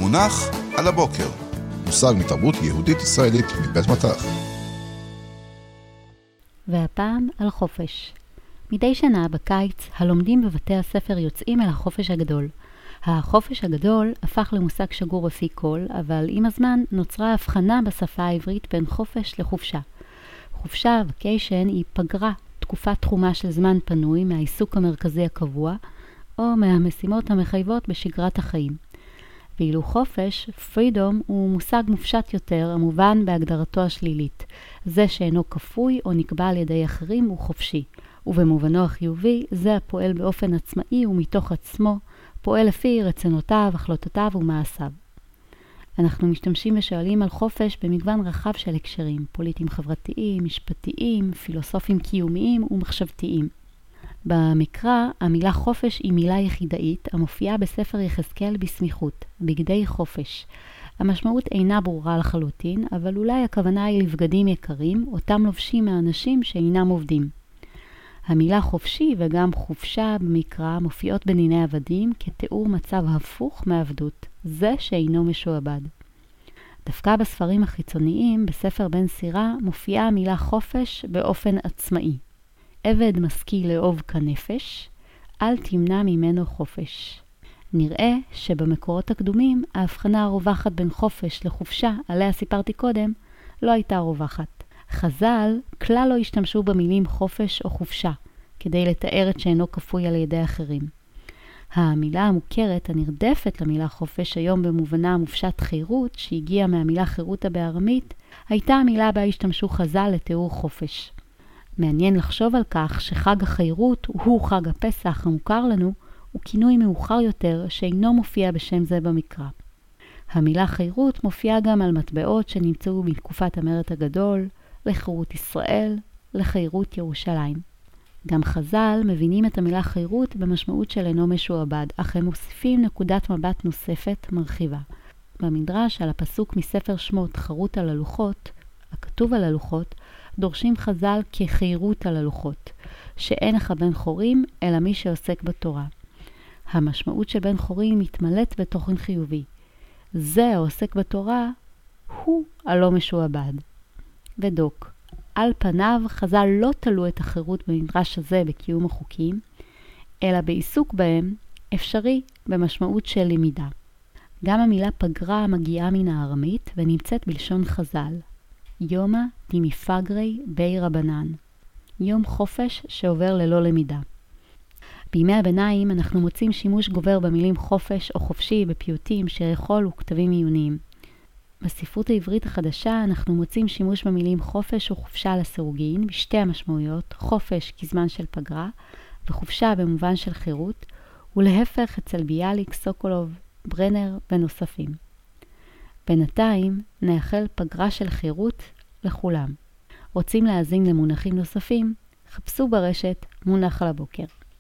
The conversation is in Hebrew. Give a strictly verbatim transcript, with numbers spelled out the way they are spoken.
מונח על הבוקר. מושג מתרבות יהודית ישראלית מבית מטח. והפעם על חופש. מדי שנה בקיץ הלומדים בבתי הספר יוצאים אל החופש הגדול. החופש הגדול הפך למושג שגור בפי כל, אבל עם הזמן נוצרה הבחנה בשפה העברית בין חופש לחופשה. חופשה, ווקיישן, היא פגרה, תקופת תחומה של זמן פנוי מהעיסוק המרכזי הקבוע, או מהמשימות המחייבות בשגרת החיים. ואילו חופש, פרידום, הוא מושג מופשט יותר, המובן בהגדרתו השלילית. זה שאינו כפוי או נקבע על ידי אחרים הוא חופשי, ובמובנו החיובי, זה הפועל באופן עצמאי ומתוך עצמו, פועל לפי רצונותיו, החלטותיו ומעשיו. אנחנו משתמשים ושואלים על חופש במגוון רחב של הקשרים, פוליטיים חברתיים, משפטיים, פילוסופיים קיומיים ומחשבתיים. במקרא, המילה חופש היא מילה יחידאית המופיעה בספר יחזקאל בסמיכות, בגדי חופש. המשמעות אינה ברורה לחלוטין, אבל אולי הכוונה היא לבגדים יקרים, אותם לובשים מהאנשים שאינם עובדים. המילה חופשי וגם חופשה במקרא מופיעות בדיני עבדים כתיאור מצב הפוך מעבדות, זה שאינו משועבד. דווקא בספרים החיצוניים, בספר בן סירה, מופיעה המילה חופש באופן עצמאי. עבד משכיל לאהוב כנפש, אל תמנע ממנו חופש. נראה שבמקורות הקדומים ההבחנה הרווחת בין חופש לחופשה, עליה סיפרתי קודם, לא הייתה רווחת. חז"ל כלל לא השתמשו במילים חופש או חופשה, כדי לתאר את שאינו כפוי על ידי אחרים. המילה המוכרת הנרדפת למילה חופש היום במובנה המופשט חירות, שהגיעה מהמילה חירותה בארמית, הייתה המילה בה השתמשו חז"ל לתיאור חופש. מעניין לחשוב על כך שחג החירות הוא חג הפסח המוכר לנו, הוא כינוי מאוחר יותר שאינו מופיע בשם זה במקרא. המילה חירות מופיעה גם על מטבעות שנמצאו בתקופת המרד הגדול, לחירות ישראל, לחירות ירושלים. גם חז"ל מבינים את המילה חירות במשמעות של אינו משועבד, אך הם מוסיפים נקודת מבט נוספת מרחיבה. במדרש על הפסוק מספר שמות חרות על הלוחות, הכתוב על הלוחות, דורשים חז"ל כחירות על הלוחות, שאין לך בן חורים אלא מי שעוסק בתורה. המשמעות של בן חורים מתמלאת בתוכן חיובי. זה העוסק בתורה הוא הלא משועבד. ודוק, על פניו חז"ל לא תלו את החירות במדרש הזה בקיום החוקים, אלא בעיסוק בהם אפשרי במשמעות של למידה. גם המילה פגרה מגיעה מן הארמית ונמצאת בלשון חז"ל. יומא דמפגרי בי רבנן. יום חופש שעובר ללא למידה. בימי הביניים אנחנו מוצאים שימוש גובר במילים חופש או חופשי בפיוטים, שירי חול וכתבים עיוניים. בספרות העברית החדשה אנחנו מוצאים שימוש במילים חופש וחופשה לסירוגין בשתי המשמעויות, חופש כזמן של פגרה וחופשה במובן של חירות, ולהפך אצל ביאליק, סוקולוב, ברנר ונוספים. בינתיים נאחל פגרה של חירות לכולם. רוצים להאזין למונחים נוספים? חפשו ברשת מונח על הבוקר.